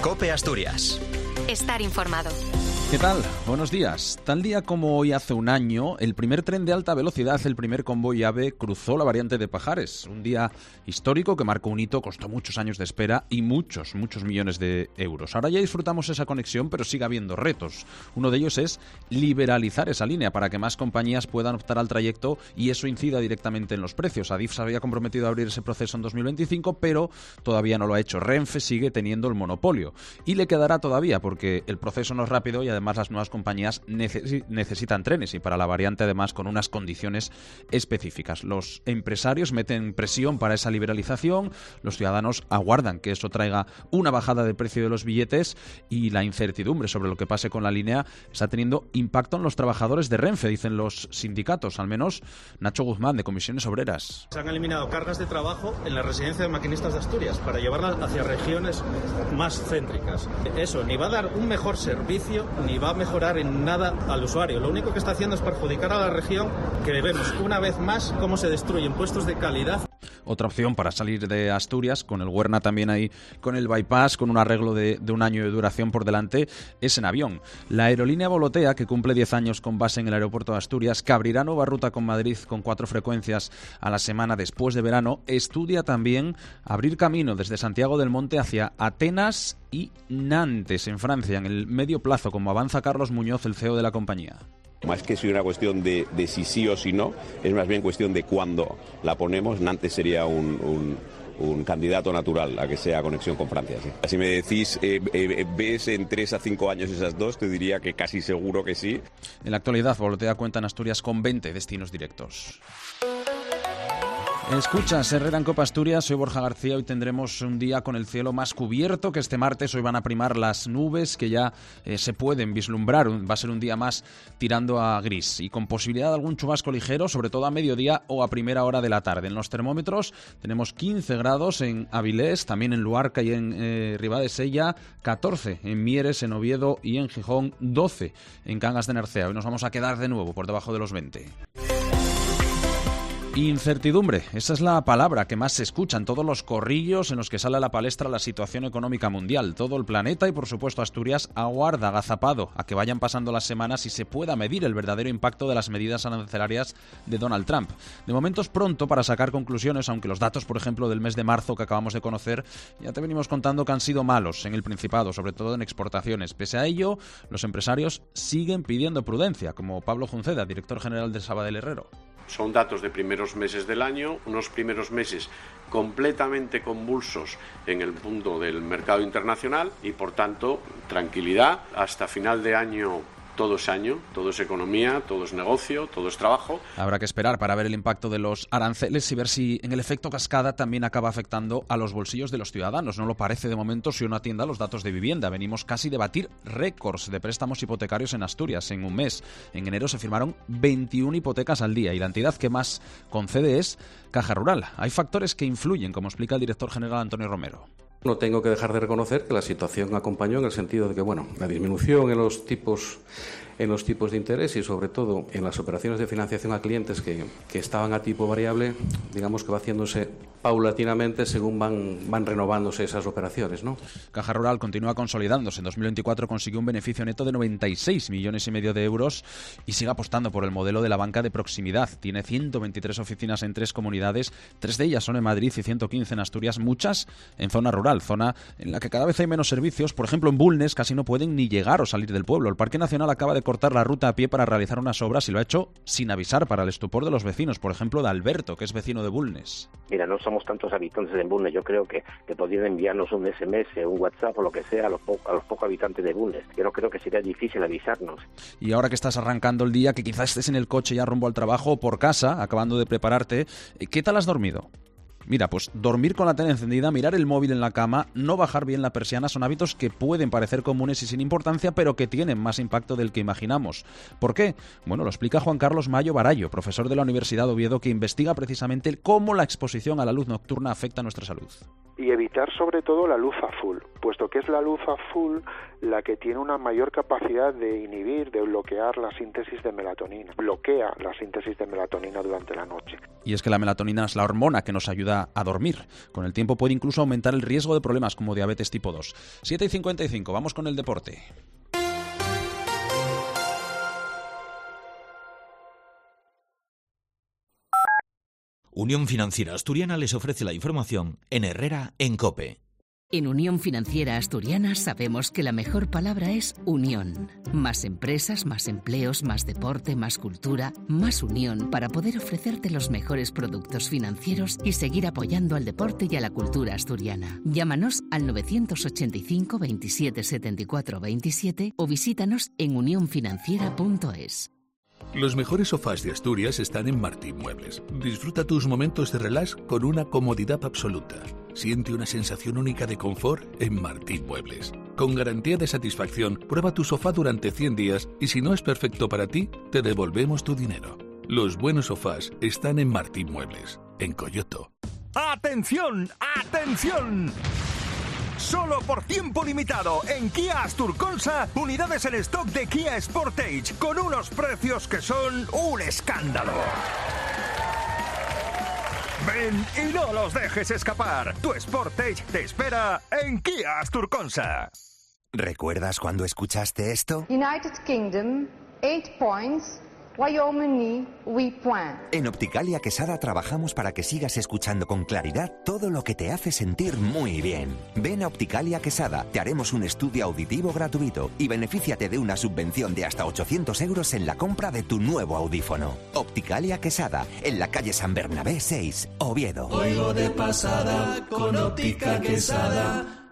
COPE Asturias. Estar informado. ¿Qué tal? Buenos días. Tal día como hoy hace un año, el primer tren de alta velocidad, el primer convoy AVE, cruzó la variante de Pajares. Un día histórico que marcó un hito, costó muchos años de espera y muchos millones de euros. Ahora ya disfrutamos esa conexión, pero sigue habiendo retos. Uno de ellos es liberalizar esa línea para que más compañías puedan optar al trayecto y eso incida directamente en los precios. Adif se había comprometido a abrir ese proceso en 2025, pero todavía no lo ha hecho. Renfe sigue teniendo el monopolio y le quedará todavía porque el proceso no es rápido y además las nuevas compañías necesitan trenes y para la variante además con unas condiciones específicas. Los empresarios meten presión para esa liberalización, los ciudadanos aguardan que eso traiga una bajada del precio de los billetes y la incertidumbre sobre lo que pase con la línea está teniendo impacto en los trabajadores de Renfe, dicen los sindicatos, al menos Nacho Guzmán de Comisiones Obreras. Se han eliminado cargas de trabajo en la residencia de maquinistas de Asturias para llevarlas hacia regiones más céntricas. Eso ni va a dar un mejor servicio ni va a mejorar en nada al usuario. Lo único que está haciendo es perjudicar a la región, que vemos una vez más cómo se destruyen puestos de calidad. Otra opción para salir de Asturias, con el Huerna también ahí, con el bypass, con un arreglo de un año de duración por delante, es en avión. La aerolínea Volotea, que cumple 10 años con base en el aeropuerto de Asturias, que abrirá nueva ruta con Madrid con 4 frecuencias a la semana después de verano, estudia también abrir camino desde Santiago del Monte hacia Atenas y Nantes, en Francia, en el medio plazo, como avanza Carlos Muñoz, el CEO de la compañía. Más que si una cuestión de si sí o si no, es más bien cuestión de cuándo la ponemos. Nantes sería un candidato natural a que sea conexión con Francia. ¿Sí? Si me decís, ¿ves en 3 a 5 años esas dos? Te diría que casi seguro que sí. En la actualidad, Volotea cuenta en Asturias con 20 destinos directos. Escuchas Herrera en COPE Asturias, soy Borja García. Hoy tendremos un día con el cielo más cubierto que este martes. Hoy van a primar las nubes que ya se pueden vislumbrar. Va a ser un día más tirando a gris y con posibilidad de algún chubasco ligero, sobre todo a mediodía o a primera hora de la tarde. En los termómetros tenemos 15 grados en Avilés, también en Luarca y en Ribadesella, 14 en Mieres, en Oviedo y en Gijón, 12 en Cangas de Narcea. Hoy nos vamos a quedar de nuevo por debajo de los 20. Incertidumbre, esa es la palabra que más se escucha en todos los corrillos en los que sale a la palestra la situación económica mundial. Todo el planeta y por supuesto Asturias aguarda agazapado a que vayan pasando las semanas y se pueda medir el verdadero impacto de las medidas arancelarias de Donald Trump. De momento es pronto para sacar conclusiones, aunque los datos, por ejemplo, del mes de marzo que acabamos de conocer, ya te venimos contando que han sido malos en el Principado, sobre todo en exportaciones. Pese a ello, los empresarios siguen pidiendo prudencia, como Pablo Junceda, director general de Sabadell Herrero. Son datos de primeros meses del año, unos primeros meses completamente convulsos en el mundo del mercado internacional y, por tanto, tranquilidad. Hasta final de año todo es economía, todo es negocio, todo es trabajo. Habrá que esperar para ver el impacto de los aranceles y ver si en el efecto cascada también acaba afectando a los bolsillos de los ciudadanos. No lo parece de momento si uno atiende a los datos de vivienda. Venimos casi de batir récords de préstamos hipotecarios en Asturias en un mes. En enero se firmaron 21 hipotecas al día y la entidad que más concede es Caja Rural. Hay factores que influyen, como explica el director general Antonio Romero. No tengo que dejar de reconocer que la situación acompañó en el sentido de que, la disminución en los tipos de interés y sobre todo en las operaciones de financiación a clientes que estaban a tipo variable, digamos que va haciéndose paulatinamente según van renovándose esas operaciones, ¿no? Caja Rural continúa consolidándose. En 2024 consiguió un beneficio neto de 96,5 millones de euros y sigue apostando por el modelo de la banca de proximidad. Tiene 123 oficinas en 3 comunidades, 3 de ellas son en Madrid y 115 en Asturias, muchas en zona rural, zona en la que cada vez hay menos servicios. Por ejemplo, en Bulnes casi no pueden ni llegar o salir del pueblo. El Parque Nacional acaba de cortar la ruta a pie para realizar unas obras y lo ha hecho sin avisar, para el estupor de los vecinos, por ejemplo de Alberto, que es vecino de Bulnes. Mira, no somos tantos habitantes de Bulnes, yo creo que podrían enviarnos un SMS, un WhatsApp o lo que sea a los pocos habitantes de Bulnes. Yo no creo que sería difícil avisarnos. Y ahora que estás arrancando el día, que quizás estés en el coche ya rumbo al trabajo o por casa, acabando de prepararte, ¿qué tal has dormido? Mira, pues dormir con la tele encendida, mirar el móvil en la cama, no bajar bien la persiana son hábitos que pueden parecer comunes y sin importancia, pero que tienen más impacto del que imaginamos. ¿Por qué? Bueno, lo explica Juan Carlos Mayo Barallo, profesor de la Universidad de Oviedo, que investiga precisamente cómo la exposición a la luz nocturna afecta a nuestra salud. y evitar sobre todo la luz azul, puesto que es la luz azul la que tiene una mayor capacidad de inhibir, de bloquear la síntesis de melatonina, bloquea la síntesis de melatonina durante la noche. Y es que la melatonina es la hormona que nos ayuda a dormir. Con el tiempo puede incluso aumentar el riesgo de problemas como diabetes tipo 2. 7:55, vamos con el deporte. Unión Financiera Asturiana les ofrece la información en Herrera en COPE. En Unión Financiera Asturiana sabemos que la mejor palabra es unión. Más empresas, más empleos, más deporte, más cultura, más unión para poder ofrecerte los mejores productos financieros y seguir apoyando al deporte y a la cultura asturiana. Llámanos al 985 27 74 27 o visítanos en unionfinanciera.es. Los mejores sofás de Asturias están en Martín Muebles. Disfruta tus momentos de relax con una comodidad absoluta. Siente una sensación única de confort en Martín Muebles. Con garantía de satisfacción, prueba tu sofá durante 100 días y si no es perfecto para ti, te devolvemos tu dinero. Los buenos sofás están en Martín Muebles, en Coyoto. ¡Atención! ¡Atención! Solo por tiempo limitado en Kia Asturconsa, unidades en stock de Kia Sportage con unos precios que son un escándalo. Ven y no los dejes escapar. Tu Sportage te espera en Kia Asturconsa. ¿Recuerdas cuando escuchaste esto? United Kingdom, 8 points. Wyoming, 8 points. En Opticalia Quesada trabajamos para que sigas escuchando con claridad todo lo que te hace sentir muy bien. Ven a Opticalia Quesada, te haremos un estudio auditivo gratuito y benefíciate de una subvención de hasta 800 euros en la compra de tu nuevo audífono. Opticalia Quesada, en la calle San Bernabé 6, Oviedo. Oigo de pasada con Óptica Quesada.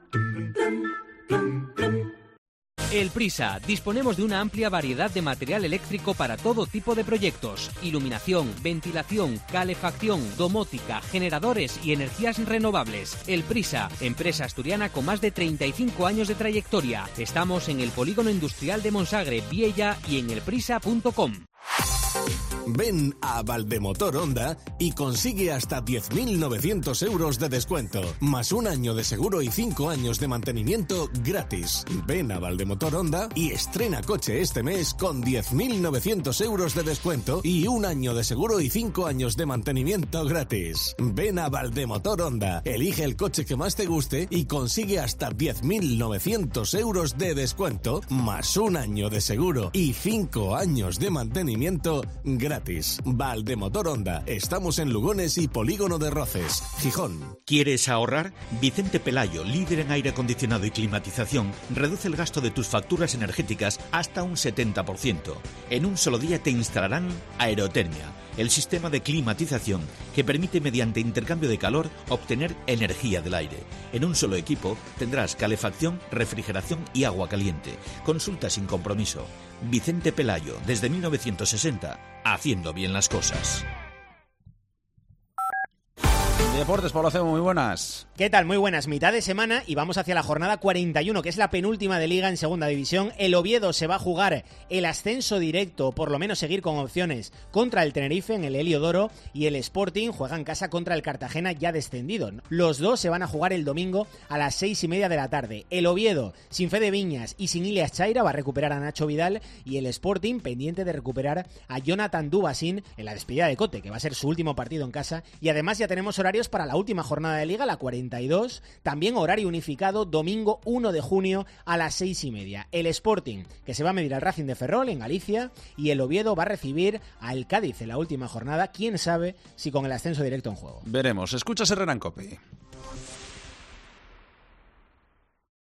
El Prisa. Disponemos de una amplia variedad de material eléctrico para todo tipo de proyectos. Iluminación, ventilación, calefacción, domótica, generadores y energías renovables. El Prisa. Empresa asturiana con más de 35 años de trayectoria. Estamos en el Polígono Industrial de Monsagre, Viella y en elprisa.com. Ven a Valdemotor Honda y consigue hasta 10.900 euros de descuento, más un año de seguro y 5 años de mantenimiento gratis. Ven a Valdemotor Honda y estrena coche este mes con 10.900 euros de descuento y un año de seguro y 5 años de mantenimiento gratis. Ven a Valdemotor Honda, elige el coche que más te guste y consigue hasta 10.900 euros de descuento, más un año de seguro y 5 años de mantenimiento gratis. Valdemotor Honda. Estamos en Lugones y Polígono de Roces, Gijón. ¿Quieres ahorrar? Vicente Pelayo, líder en aire acondicionado y climatización, reduce el gasto de tus facturas energéticas hasta un 70%. En un solo día te instalarán Aerotermia, el sistema de climatización que permite mediante intercambio de calor obtener energía del aire. En un solo equipo tendrás calefacción, refrigeración y agua caliente. Consulta sin compromiso. Vicente Pelayo, desde 1960, haciendo bien las cosas. Deportes, Pablo Acebo, muy buenas. ¿Qué tal? Muy buenas. Mitad de semana y vamos hacia la jornada 41, que es la penúltima de Liga en Segunda División. El Oviedo se va a jugar el ascenso directo, o por lo menos seguir con opciones, contra el Tenerife en el Heliodoro, y el Sporting juega en casa contra el Cartagena ya descendido. Los dos se van a jugar el domingo a las 6:30 de la tarde. El Oviedo, sin Fede Viñas y sin Ilias Chaira, va a recuperar a Nacho Vidal, y el Sporting pendiente de recuperar a Jonathan Dubasín en la despedida de Cote, que va a ser su último partido en casa, y además ya tenemos horarios para la última jornada de Liga, la 42, también horario unificado, domingo 1 de junio a las 6:30. El Sporting, que se va a medir al Racing de Ferrol en Galicia, y el Oviedo va a recibir al Cádiz en la última jornada, quién sabe si con el ascenso directo en juego. Veremos. Escuchas Herrera en COPE.